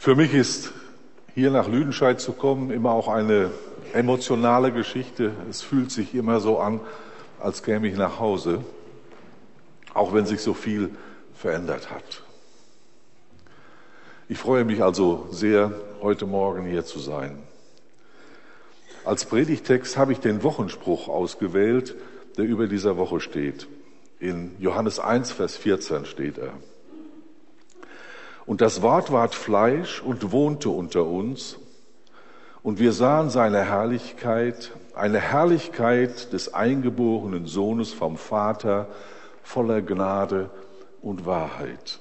Für mich ist hier nach Lüdenscheid zu kommen immer auch eine emotionale Geschichte. Es fühlt sich immer so an, als käme ich nach Hause, auch wenn sich so viel verändert hat. Ich freue mich also sehr, heute Morgen hier zu sein. Als Predigtext habe ich den Wochenspruch ausgewählt, der über dieser Woche steht. In Johannes 1, Vers 14 steht er. Und das Wort ward Fleisch und wohnte unter uns, und wir sahen seine Herrlichkeit, eine Herrlichkeit des eingeborenen Sohnes vom Vater, voller Gnade und Wahrheit.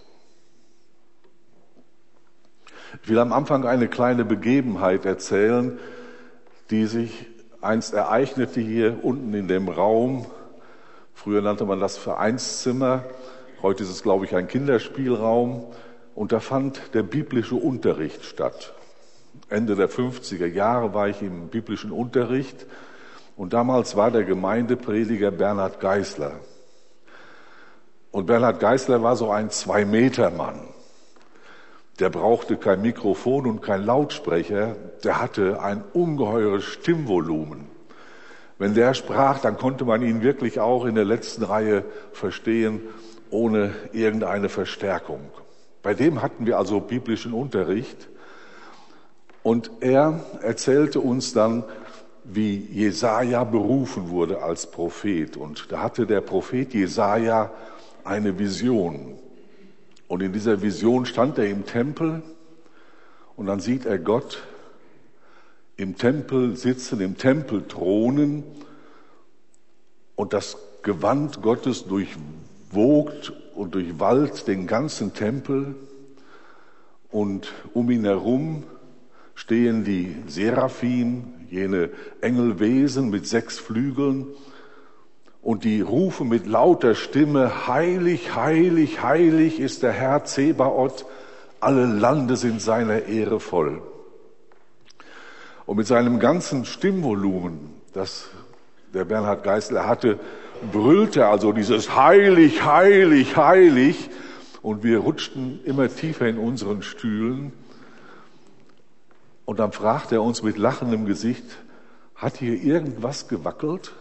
Ich will am Anfang eine kleine Begebenheit erzählen, die sich einst ereignete hier unten in dem Raum. Früher nannte man das Vereinszimmer, heute ist es, glaube ich, ein Kinderspielraum. Und da fand der biblische Unterricht statt. Ende der 50er Jahre war ich im biblischen Unterricht und damals war der Gemeindeprediger Bernhard Geisler. Und Bernhard Geisler war so ein 2-Meter-Mann. Der brauchte kein Mikrofon und kein Lautsprecher, der hatte ein ungeheures Stimmvolumen. Wenn der sprach, dann konnte man ihn wirklich auch in der letzten Reihe verstehen, ohne irgendeine Verstärkung. Bei dem hatten wir also biblischen Unterricht und er erzählte uns dann, wie Jesaja berufen wurde als Prophet. Und da hatte der Prophet Jesaja eine Vision. Und in dieser Vision stand er im Tempel und dann sieht er Gott im Tempel sitzen, im Tempel thronen und das Gewand Gottes durchwogt und durchwallt den ganzen Tempel und um ihn herum stehen die Seraphim, jene Engelwesen mit 6 Flügeln und die rufen mit lauter Stimme, heilig, heilig, heilig ist der Herr Zebaoth, alle Lande sind seiner Ehre voll. Und mit seinem ganzen Stimmvolumen, das der Bernhard Geisler hatte, brüllte also dieses heilig, heilig, heilig und wir rutschten immer tiefer in unseren Stühlen und dann fragte er uns mit lachendem Gesicht, hat hier irgendwas gewackelt?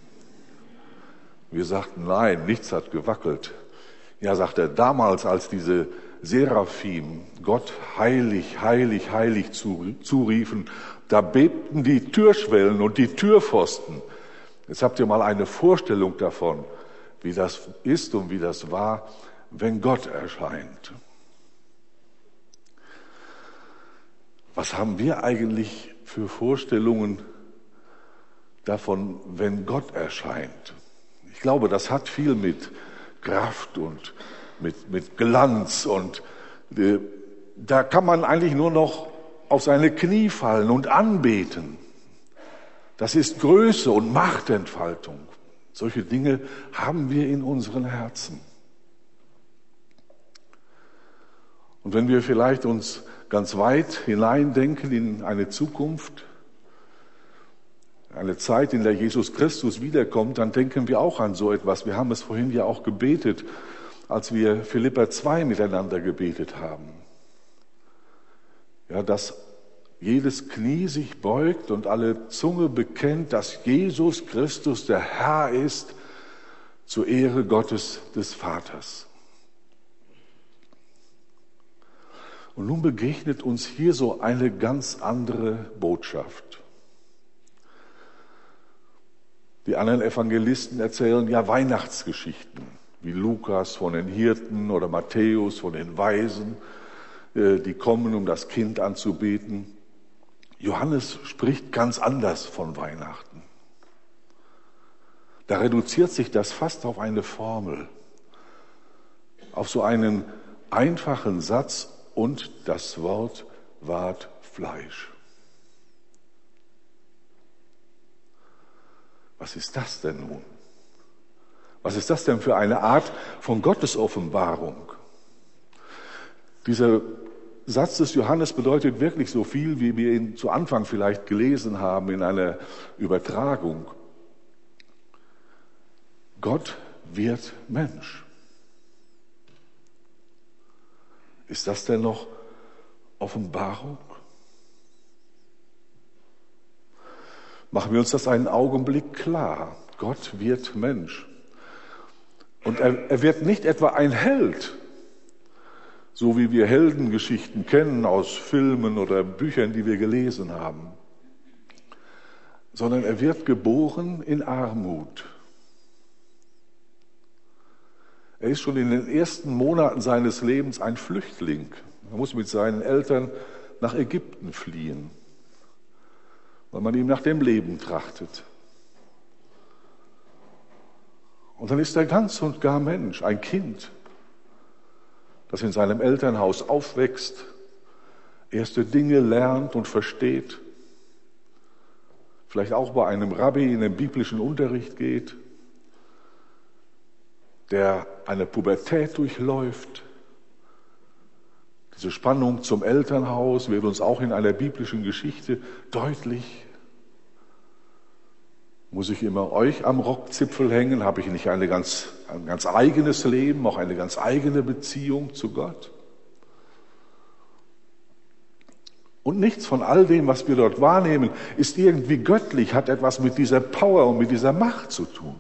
Wir sagten, nein, nichts hat gewackelt. Ja, sagt er, damals als diese Seraphim Gott heilig, heilig, heilig zuriefen, da bebten die Türschwellen und die Türpfosten. Jetzt habt ihr mal eine Vorstellung davon, wie das ist und wie das war, wenn Gott erscheint. Was haben wir eigentlich für Vorstellungen davon, wenn Gott erscheint? Ich glaube, das hat viel mit Kraft und mit Glanz und da kann man eigentlich nur noch auf seine Knie fallen und anbeten. Das ist Größe und Machtentfaltung. Solche Dinge haben wir in unseren Herzen. Und wenn wir vielleicht uns ganz weit hineindenken in eine Zukunft, eine Zeit, in der Jesus Christus wiederkommt, dann denken wir auch an so etwas. Wir haben es vorhin ja auch gebetet, als wir Philipper 2 miteinander gebetet haben. Ja, dass jedes Knie sich beugt und alle Zunge bekennt, dass Jesus Christus der Herr ist, zur Ehre Gottes des Vaters. Und nun begegnet uns hier so eine ganz andere Botschaft. Die anderen Evangelisten erzählen ja Weihnachtsgeschichten, wie Lukas von den Hirten oder Matthäus von den Weisen, die kommen, um das Kind anzubeten. Johannes spricht ganz anders von Weihnachten. Da reduziert sich das fast auf eine Formel, auf so einen einfachen Satz, und das Wort ward Fleisch. Was ist das denn nun? Was ist das denn für eine Art von Gottesoffenbarung? Dieser Satz des Johannes bedeutet wirklich so viel, wie wir ihn zu Anfang vielleicht gelesen haben in einer Übertragung. Gott wird Mensch. Ist das denn noch Offenbarung? Machen wir uns das einen Augenblick klar. Gott wird Mensch. Und er wird nicht etwa ein Held, so wie wir Heldengeschichten kennen aus Filmen oder Büchern, die wir gelesen haben, sondern er wird geboren in Armut. Er ist schon in den ersten Monaten seines Lebens ein Flüchtling. Er muss mit seinen Eltern nach Ägypten fliehen, weil man ihm nach dem Leben trachtet. Und dann ist er ganz und gar Mensch, ein Kind, das in seinem Elternhaus aufwächst, erste Dinge lernt und versteht, vielleicht auch bei einem Rabbi in den biblischen Unterricht geht, der eine Pubertät durchläuft. Diese Spannung zum Elternhaus wird uns auch in einer biblischen Geschichte deutlich. Muss ich immer euch am Rockzipfel hängen? Habe ich nicht ein ganz eigenes Leben, auch eine ganz eigene Beziehung zu Gott? Und nichts von all dem, was wir dort wahrnehmen, ist irgendwie göttlich, hat etwas mit dieser Power und mit dieser Macht zu tun.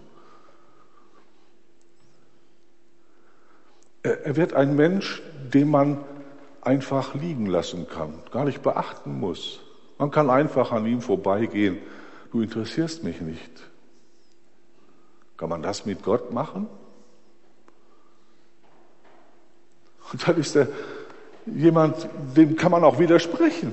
Er wird ein Mensch, den man einfach liegen lassen kann, gar nicht beachten muss. Man kann einfach an ihm vorbeigehen. Du interessierst mich nicht. Kann man das mit Gott machen? Und dann ist er jemand, dem kann man auch widersprechen.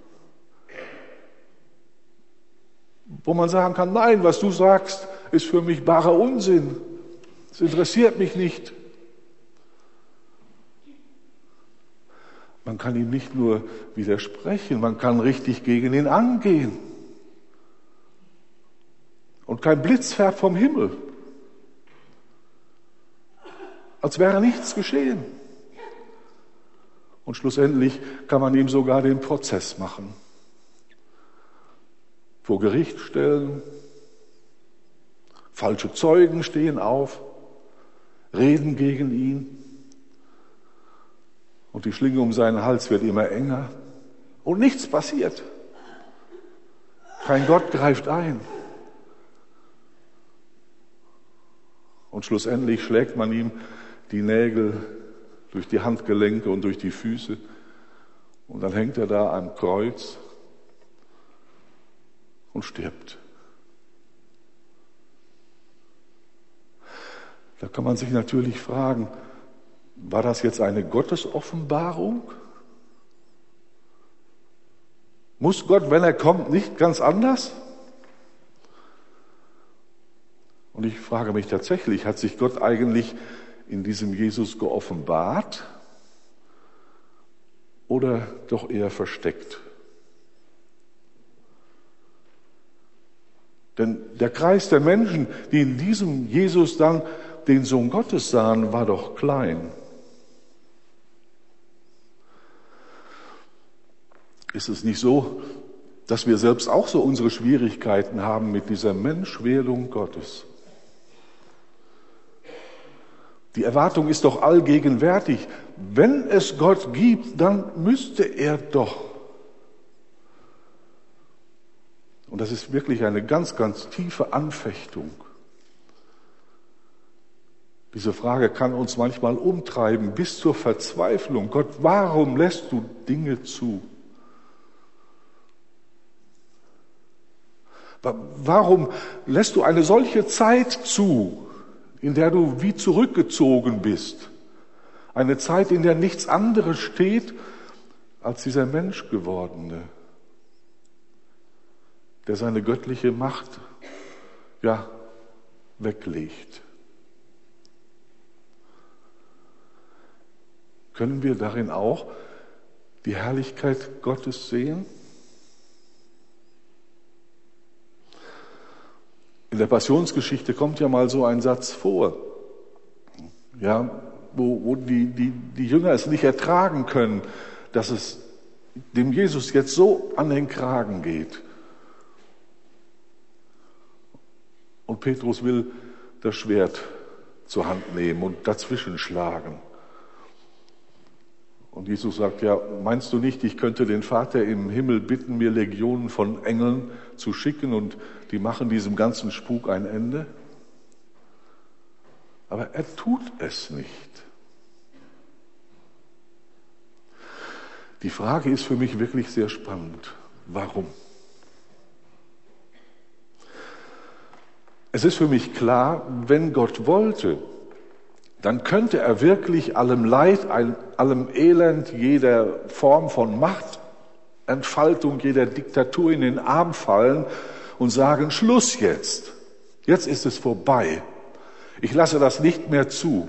Wo man sagen kann, nein, was du sagst, ist für mich barer Unsinn. Es interessiert mich nicht. Man kann ihm nicht nur widersprechen, man kann richtig gegen ihn angehen. Und kein Blitz fährt vom Himmel, als wäre nichts geschehen. Und schlussendlich kann man ihm sogar den Prozess machen. Vor Gericht stellen, falsche Zeugen stehen auf, reden gegen ihn. Und die Schlinge um seinen Hals wird immer enger. Und nichts passiert. Kein Gott greift ein. Und schlussendlich schlägt man ihm die Nägel durch die Handgelenke und durch die Füße. Und dann hängt er da am Kreuz und stirbt. Da kann man sich natürlich fragen, war das jetzt eine Gottesoffenbarung? Muss Gott, wenn er kommt, nicht ganz anders? Und ich frage mich tatsächlich, hat sich Gott eigentlich in diesem Jesus geoffenbart oder doch eher versteckt? Denn der Kreis der Menschen, die in diesem Jesus dann den Sohn Gottes sahen, war doch klein. Ist es nicht so, dass wir selbst auch so unsere Schwierigkeiten haben mit dieser Menschwerdung Gottes? Die Erwartung ist doch allgegenwärtig. Wenn es Gott gibt, dann müsste er doch. Und das ist wirklich eine ganz, ganz tiefe Anfechtung. Diese Frage kann uns manchmal umtreiben bis zur Verzweiflung. Gott, warum lässt du Dinge zu? Warum lässt du eine solche Zeit zu, in der du wie zurückgezogen bist? Eine Zeit, in der nichts anderes steht als dieser Menschgewordene, der seine göttliche Macht weglegt. Können wir darin auch die Herrlichkeit Gottes sehen? In der Passionsgeschichte kommt ja mal so ein Satz vor, wo die Jünger es nicht ertragen können, dass es dem Jesus jetzt so an den Kragen geht. Und Petrus will das Schwert zur Hand nehmen und dazwischen schlagen. Und Jesus sagt, ja, meinst du nicht, ich könnte den Vater im Himmel bitten, mir Legionen von Engeln zu schicken und die machen diesem ganzen Spuk ein Ende? Aber er tut es nicht. Die Frage ist für mich wirklich sehr spannend. Warum? Es ist für mich klar, wenn Gott wollte, dann könnte er wirklich allem Leid, allem Elend, jeder Form von Machtentfaltung, jeder Diktatur in den Arm fallen und sagen, Schluss jetzt. Jetzt ist es vorbei. Ich lasse das nicht mehr zu.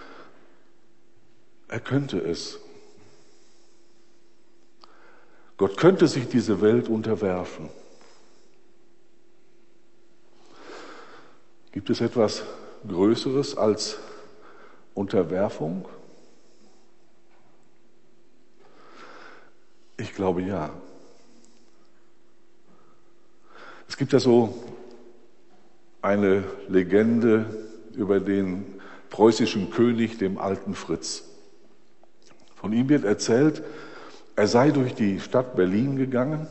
Er könnte es. Gott könnte sich diese Welt unterwerfen. Gibt es etwas Größeres als Unterwerfung? Ich glaube ja. Es gibt ja so eine Legende über den preußischen König, dem alten Fritz. Von ihm wird erzählt, er sei durch die Stadt Berlin gegangen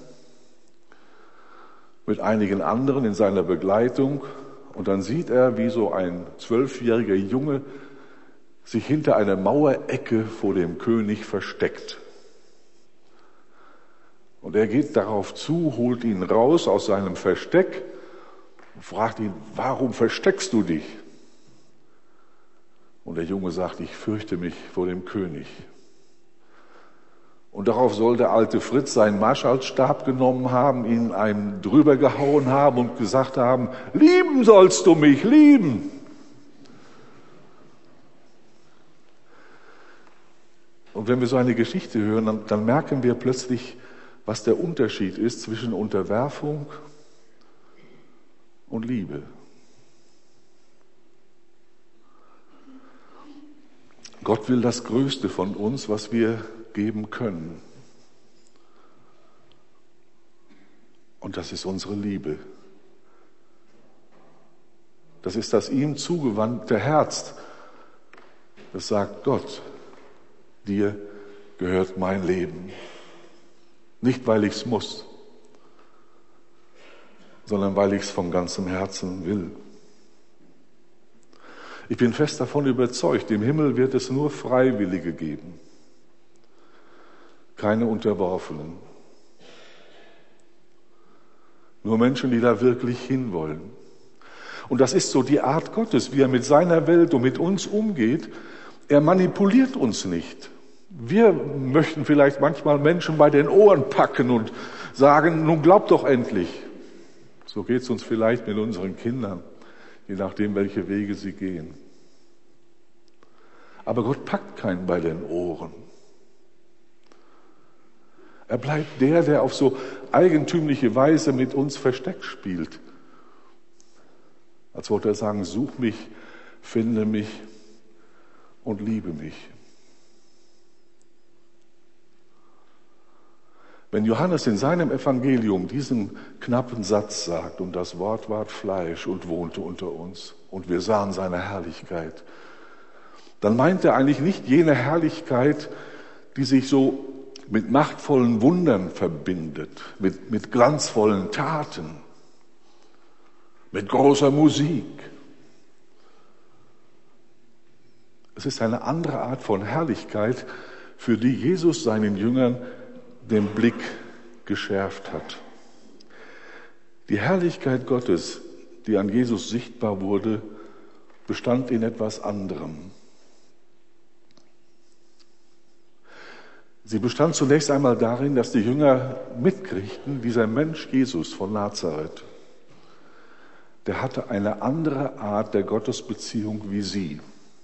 mit einigen anderen in seiner Begleitung und dann sieht er, wie so ein 12-jähriger Junge sich hinter einer Mauerecke vor dem König versteckt. Und er geht darauf zu, holt ihn raus aus seinem Versteck und fragt ihn, warum versteckst du dich? Und der Junge sagt, ich fürchte mich vor dem König. Und darauf soll der alte Fritz seinen Marschallstab genommen haben, ihn einem drüber gehauen haben und gesagt haben, lieben sollst du mich, lieben. Und wenn wir so eine Geschichte hören, dann merken wir plötzlich, was der Unterschied ist zwischen Unterwerfung und Liebe. Gott will das Größte von uns, was wir geben können. Und das ist unsere Liebe. Das ist das ihm zugewandte Herz. Das sagt Gott, dir gehört mein Leben. Nicht, weil ich es muss, sondern weil ich es von ganzem Herzen will. Ich bin fest davon überzeugt, im Himmel wird es nur Freiwillige geben. Keine Unterworfenen. Nur Menschen, die da wirklich hinwollen. Und das ist so die Art Gottes, wie er mit seiner Welt und mit uns umgeht. Er manipuliert uns nicht. Wir möchten vielleicht manchmal Menschen bei den Ohren packen und sagen, nun glaubt doch endlich. So geht es uns vielleicht mit unseren Kindern, je nachdem, welche Wege sie gehen. Aber Gott packt keinen bei den Ohren. Er bleibt der auf so eigentümliche Weise mit uns Versteck spielt. Als wollte er sagen, such mich, finde mich und liebe mich. Wenn Johannes in seinem Evangelium diesen knappen Satz sagt, und das Wort ward Fleisch und wohnte unter uns, und wir sahen seine Herrlichkeit, dann meint er eigentlich nicht jene Herrlichkeit, die sich so mit machtvollen Wundern verbindet, mit glanzvollen Taten, mit großer Musik. Es ist eine andere Art von Herrlichkeit, für die Jesus seinen Jüngern den Blick geschärft hat. Die Herrlichkeit Gottes, die an Jesus sichtbar wurde, bestand in etwas anderem. Sie bestand zunächst einmal darin, dass die Jünger mitkriegten, dieser Mensch Jesus von Nazareth, der hatte eine andere Art der Gottesbeziehung wie sie.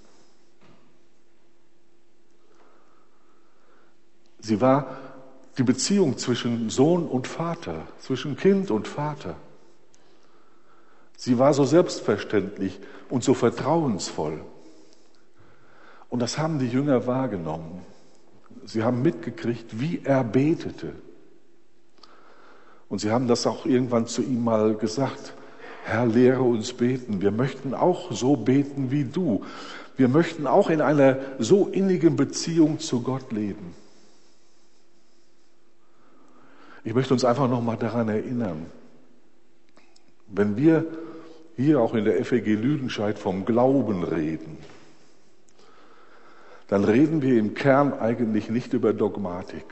Sie war die Beziehung zwischen Sohn und Vater, zwischen Kind und Vater. Sie war so selbstverständlich und so vertrauensvoll. Und das haben die Jünger wahrgenommen. Sie haben mitgekriegt, wie er betete. Und sie haben das auch irgendwann zu ihm mal gesagt. Herr, lehre uns beten. Wir möchten auch so beten wie du. Wir möchten auch in einer so innigen Beziehung zu Gott leben. Ich möchte uns einfach nochmal daran erinnern, wenn wir hier auch in der FEG Lüdenscheid vom Glauben reden, dann reden wir im Kern eigentlich nicht über Dogmatik.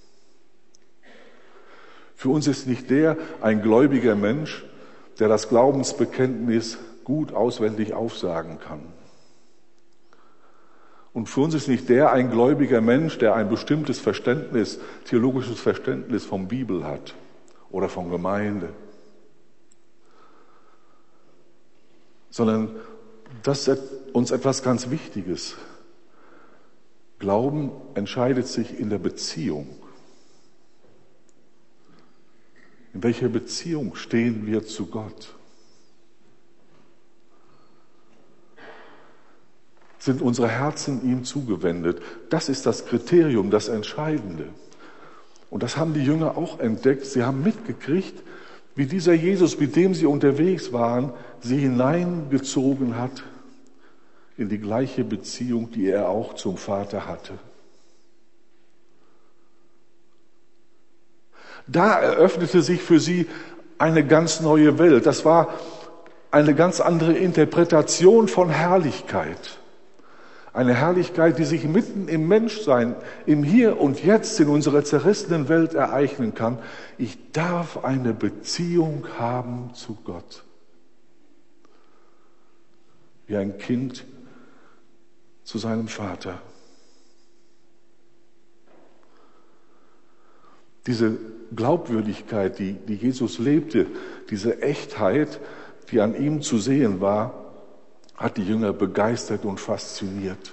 Für uns ist nicht ein gläubiger Mensch, der das Glaubensbekenntnis gut auswendig aufsagen kann. Und für uns ist nicht ein gläubiger Mensch, der ein bestimmtes Verständnis, theologisches Verständnis von Bibel hat oder von Gemeinde. Sondern das ist uns etwas ganz Wichtiges. Glauben entscheidet sich in der Beziehung. In welcher Beziehung stehen wir zu Gott? Sind unsere Herzen ihm zugewendet? Das ist das Kriterium, das Entscheidende. Und das haben die Jünger auch entdeckt. Sie haben mitgekriegt, wie dieser Jesus, mit dem sie unterwegs waren, sie hineingezogen hat in die gleiche Beziehung, die er auch zum Vater hatte. Da eröffnete sich für sie eine ganz neue Welt. Das war eine ganz andere Interpretation von Herrlichkeit. Eine Herrlichkeit, die sich mitten im Menschsein, im Hier und Jetzt in unserer zerrissenen Welt ereignen kann. Ich darf eine Beziehung haben zu Gott. Wie ein Kind zu seinem Vater. Diese Glaubwürdigkeit, die Jesus lebte, diese Echtheit, die an ihm zu sehen war, hat die Jünger begeistert und fasziniert.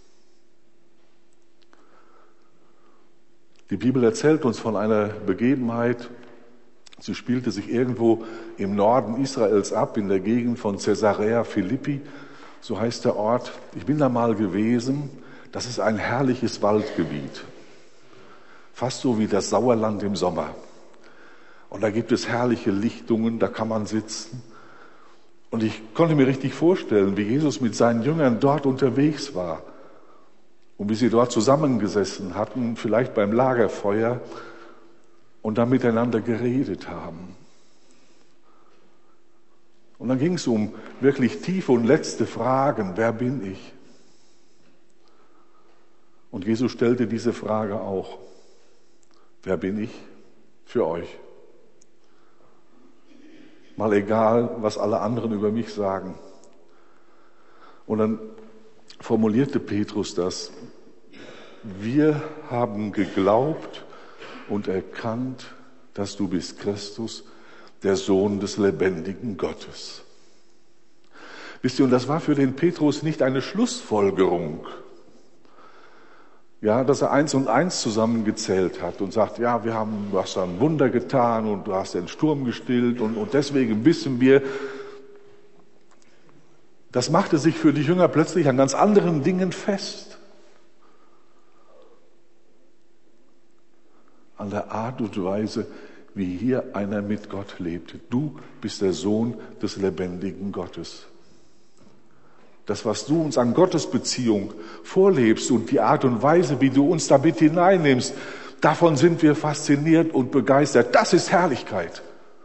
Die Bibel erzählt uns von einer Begebenheit, sie spielte sich irgendwo im Norden Israels ab, in der Gegend von Caesarea Philippi, so heißt der Ort. Ich bin da mal gewesen, das ist ein herrliches Waldgebiet, fast so wie das Sauerland im Sommer. Und da gibt es herrliche Lichtungen, da kann man sitzen. Und ich konnte mir richtig vorstellen, wie Jesus mit seinen Jüngern dort unterwegs war und wie sie dort zusammengesessen hatten, vielleicht beim Lagerfeuer und dann miteinander geredet haben. Und dann ging es um wirklich tiefe und letzte Fragen. Wer bin ich? Und Jesus stellte diese Frage auch. Wer bin ich für euch? Mal egal, was alle anderen über mich sagen. Und dann formulierte Petrus das. Wir haben geglaubt und erkannt, dass du bist Christus, der Sohn des lebendigen Gottes. Wisst ihr, und das war für den Petrus nicht eine Schlussfolgerung. Ja, dass er 1 und 1 zusammengezählt hat und sagt, ja, du hast da ein Wunder getan und du hast den Sturm gestillt und deswegen wissen wir. Das machte sich für die Jünger plötzlich an ganz anderen Dingen fest. An der Art und Weise, wie hier einer mit Gott lebte. Du bist der Sohn des lebendigen Gottes. Das, was du uns an Gottesbeziehung vorlebst und die Art und Weise, wie du uns damit hineinnimmst, davon sind wir fasziniert und begeistert. Das ist Herrlichkeit.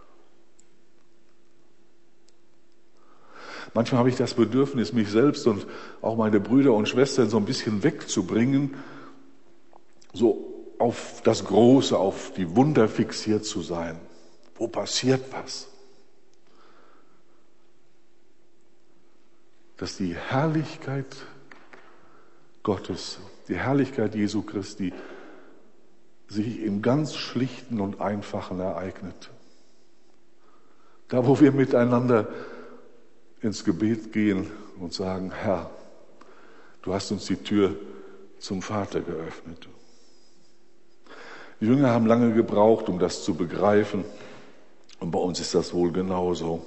Manchmal habe ich das Bedürfnis, mich selbst und auch meine Brüder und Schwestern so ein bisschen wegzubringen, so auf das Große, auf die Wunder fixiert zu sein. Wo passiert was? Dass die Herrlichkeit Gottes, die Herrlichkeit Jesu Christi sich im ganz Schlichten und Einfachen ereignet. Da, wo wir miteinander ins Gebet gehen und sagen, Herr, du hast uns die Tür zum Vater geöffnet. Die Jünger haben lange gebraucht, um das zu begreifen. Und bei uns ist das wohl genauso.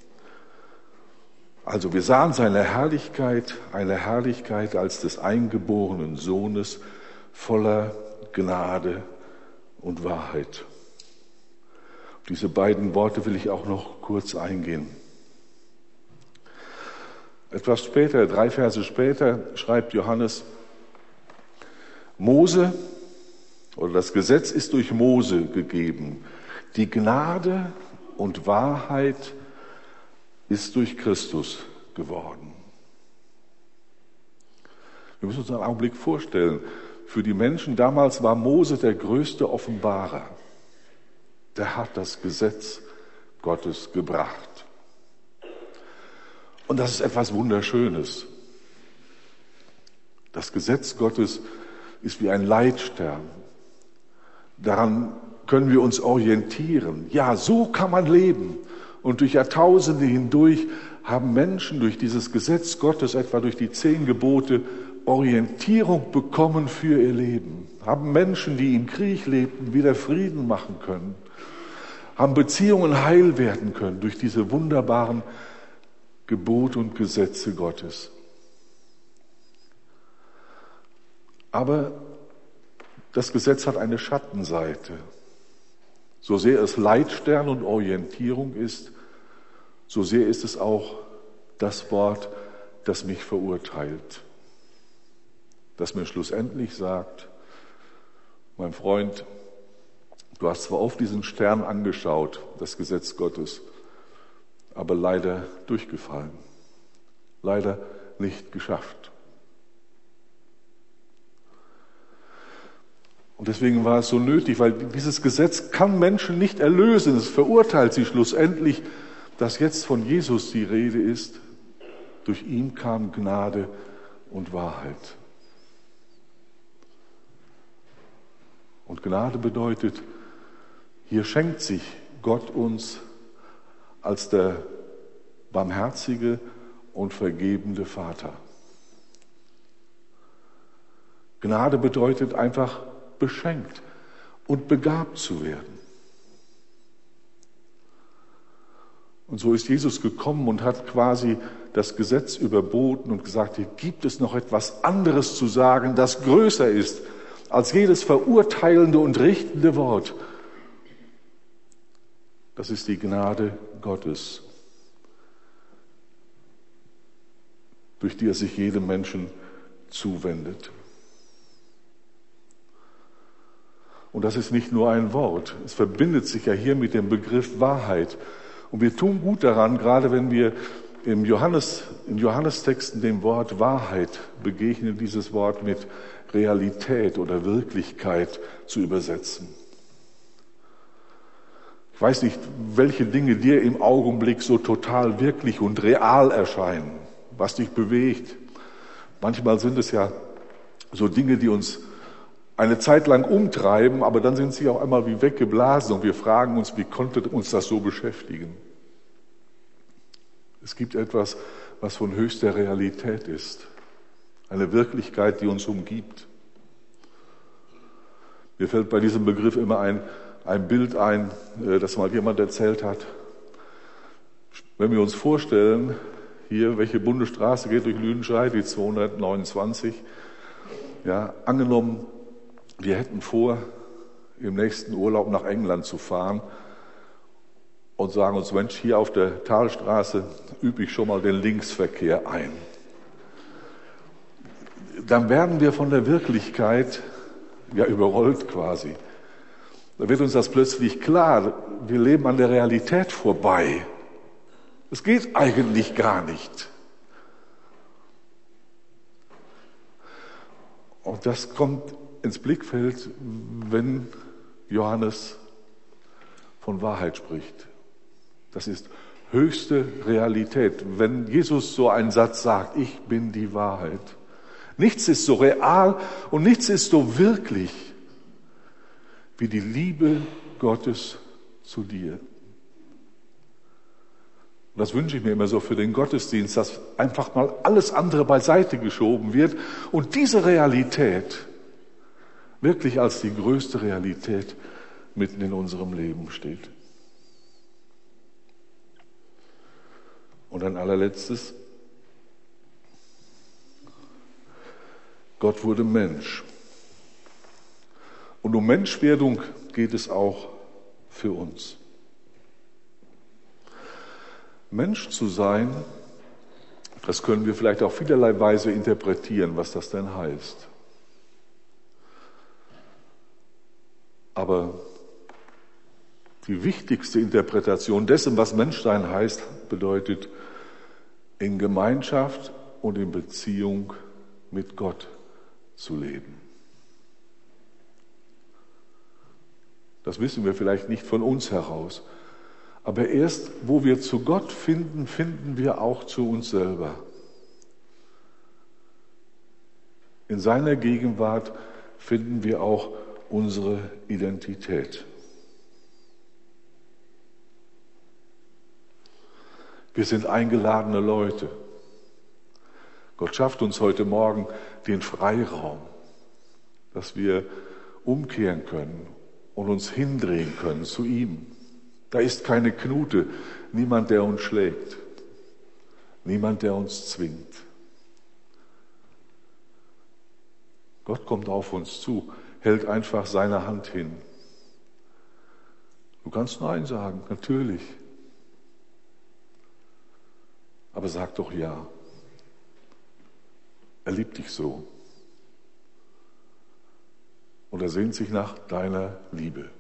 Also wir sahen seine Herrlichkeit, eine Herrlichkeit als des eingeborenen Sohnes, voller Gnade und Wahrheit. Auf diese beiden Worte will ich auch noch kurz eingehen. Etwas später, 3 Verse später, schreibt Johannes, Mose oder das Gesetz ist durch Mose gegeben. Die Gnade und Wahrheit ist durch Christus geworden. Wir müssen uns einen Augenblick vorstellen, für die Menschen damals war Mose der größte Offenbarer. Der hat das Gesetz Gottes gebracht. Und das ist etwas Wunderschönes. Das Gesetz Gottes ist wie ein Leitstern. Daran können wir uns orientieren. Ja, so kann man leben. Und durch Jahrtausende hindurch haben Menschen durch dieses Gesetz Gottes, etwa durch die 10 Gebote, Orientierung bekommen für ihr Leben. Haben Menschen, die im Krieg lebten, wieder Frieden machen können. Haben Beziehungen heil werden können durch diese wunderbaren Gebote und Gesetze Gottes. Aber das Gesetz hat eine Schattenseite. So sehr es Leitstern und Orientierung ist, so sehr ist es auch das Wort, das mich verurteilt. Das mir schlussendlich sagt, mein Freund, du hast zwar auf diesen Stern angeschaut, das Gesetz Gottes, aber leider durchgefallen, leider nicht geschafft. Und deswegen war es so nötig, weil dieses Gesetz kann Menschen nicht erlösen. Es verurteilt sie schlussendlich, dass jetzt von Jesus die Rede ist. Durch ihn kam Gnade und Wahrheit. Und Gnade bedeutet, hier schenkt sich Gott uns als der barmherzige und vergebende Vater. Gnade bedeutet einfach beschenkt und begabt zu werden. Und so ist Jesus gekommen und hat quasi das Gesetz überboten und gesagt, hier gibt es noch etwas anderes zu sagen, das größer ist als jedes verurteilende und richtende Wort. Das ist die Gnade Gottes, durch die er sich jedem Menschen zuwendet. Und das ist nicht nur ein Wort, es verbindet sich ja hier mit dem Begriff Wahrheit. Und wir tun gut daran, gerade wenn wir in Johannestexten dem Wort Wahrheit begegnen, dieses Wort mit Realität oder Wirklichkeit zu übersetzen. Ich weiß nicht, welche Dinge dir im Augenblick so total wirklich und real erscheinen, was dich bewegt. Manchmal sind es ja so Dinge, die uns eine Zeit lang umtreiben, aber dann sind sie auch einmal wie weggeblasen und wir fragen uns, wie konnte uns das so beschäftigen? Es gibt etwas, was von höchster Realität ist. Eine Wirklichkeit, die uns umgibt. Mir fällt bei diesem Begriff immer ein Bild ein, das mal jemand erzählt hat. Wenn wir uns vorstellen, hier, welche Bundesstraße geht durch Lüdenscheid, die 229, ja, angenommen, wir hätten vor, im nächsten Urlaub nach England zu fahren und sagen uns, Mensch, hier auf der Talstraße übe ich schon mal den Linksverkehr ein. Dann werden wir von der Wirklichkeit ja überrollt quasi. Da wird uns das plötzlich klar, wir leben an der Realität vorbei. Es geht eigentlich gar nicht. Und das kommt ins Blickfeld, wenn Johannes von Wahrheit spricht. Das ist höchste Realität. Wenn Jesus so einen Satz sagt, ich bin die Wahrheit. Nichts ist so real und nichts ist so wirklich wie die Liebe Gottes zu dir. Und das wünsche ich mir immer so für den Gottesdienst, dass einfach mal alles andere beiseite geschoben wird und diese Realität wirklich als die größte Realität mitten in unserem Leben steht. Und ein allerletztes, Gott wurde Mensch. Und um Menschwerdung geht es auch für uns. Mensch zu sein Das können wir vielleicht auf vielerlei Weise interpretieren, was das denn heißt. Aber die wichtigste Interpretation dessen, was Menschsein heißt, bedeutet, in Gemeinschaft und in Beziehung mit Gott zu leben. Das wissen wir vielleicht nicht von uns heraus. Aber erst, wo wir zu Gott finden, finden wir auch zu uns selber. In seiner Gegenwart finden wir auch unsere Identität. Wir sind eingeladene Leute. Gott schafft uns heute Morgen den Freiraum, dass wir umkehren können und uns hindrehen können zu ihm. Da ist keine Knute, niemand, der uns schlägt, niemand, der uns zwingt. Gott kommt auf uns zu, hält einfach seine Hand hin. Du kannst Nein sagen, natürlich. Aber sag doch ja. Er liebt dich so. Und er sehnt sich nach deiner Liebe.